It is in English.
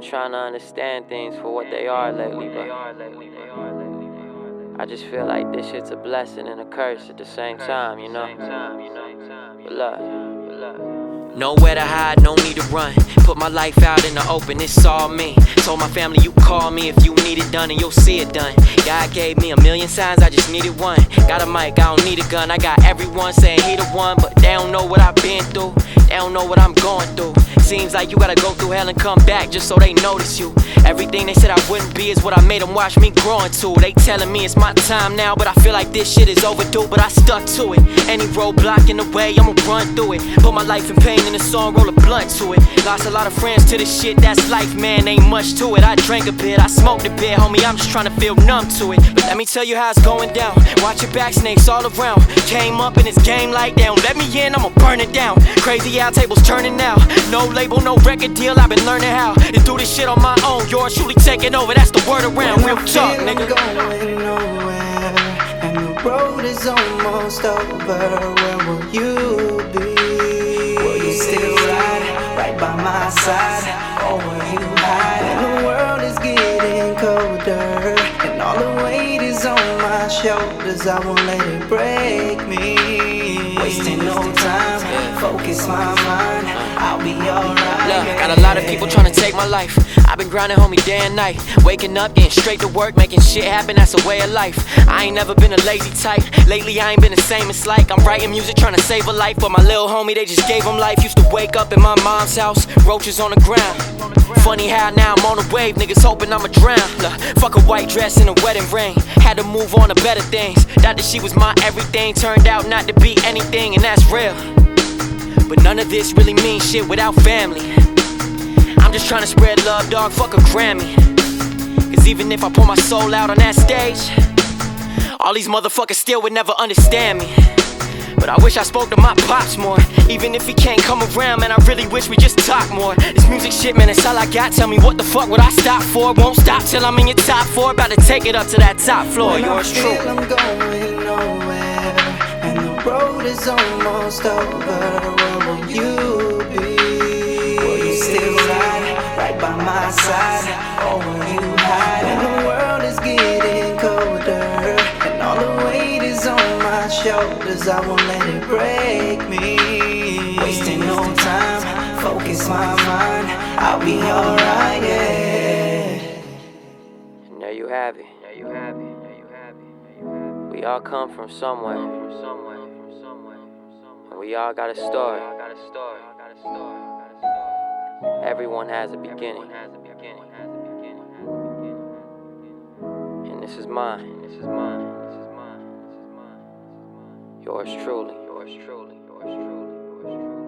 been trying to understand things for what they are lately, but I just feel like this shit's a blessing and a curse at the same time, you know? But look. Nowhere to hide, no need to run. Put my life out in the open, it's all me. Told my family you call me if you need it done and you'll see it done. God gave me a million signs, I just needed one. Got a mic, I don't need a gun. I got everyone saying he the one, but they don't know what I've been through. They don't know what I'm going through. Seems like you gotta go through hell and come back just so they notice you. Everything they said I wouldn't be is what I made them watch me growing to. They telling me it's my time now, but I feel like this shit is overdue. But I stuck to it. Any roadblock in the way, I'ma run through it. Put my life in pain in the song, roll a blunt to it. Lost a lot of friends to this shit, that's life, man, ain't much to it. I drank a bit, I smoked a bit, homie, I'm just trying to feel numb to it. But let me tell you how it's going down. Watch your back, snakes all around. Came up in this game like they don't let me in, I'ma burn it down. Crazy how tables turning now. No label, no record deal, I've been learning how to do this shit on my own. Yours truly taking over, that's the word around. Real talk, nigga. Going nowhere, and the road is almost over. Where will you be? Will you still ride right by my side, or will you hide? And the world is getting colder, and all the weight is on my shoulders. I won't let it break me. Wasting no time, focus my mind, I'll be alright. Look, got a lot of people trying to take my life. I've been grinding, homie, day and night. Waking up, getting straight to work, making shit happen, that's a way of life. I ain't never been a lazy type. Lately, I ain't been the same, it's like I'm writing music, trying to save a life. But my little homie, they just gave him life. Used to wake up in my mom's house, roaches on the ground. Funny how now I'm on a wave, niggas hoping I'ma drown. Look, fuck a white dress in a wedding ring. Had to move on to better things. Thought that she was my everything, turned out not to be anything, and that's real. But none of this really means shit without family. I'm just trying to spread love, dog, fuck a Grammy. Cause even if I pour my soul out on that stage, all these motherfuckers still would never understand me. But I wish I spoke to my pops more. Even if he can't come around, man, I really wish we just talk more. This music shit, man, it's all I got. Tell me what the fuck would I stop for? Won't stop till I'm in your top 4. About to take it up to that top floor. Yours true. I'm going nowhere, and the road is almost over. Where will you be? Will you still ride right by my side, or will you hide? And the world is getting colder, and all the weight is on my shoulders. I won't let it break me. Wasting no time, focus my mind, I'll be alright, yeah. And there you have it. We all come from somewhere, and we all got a story. Everyone has a beginning, and this is mine. Yours truly.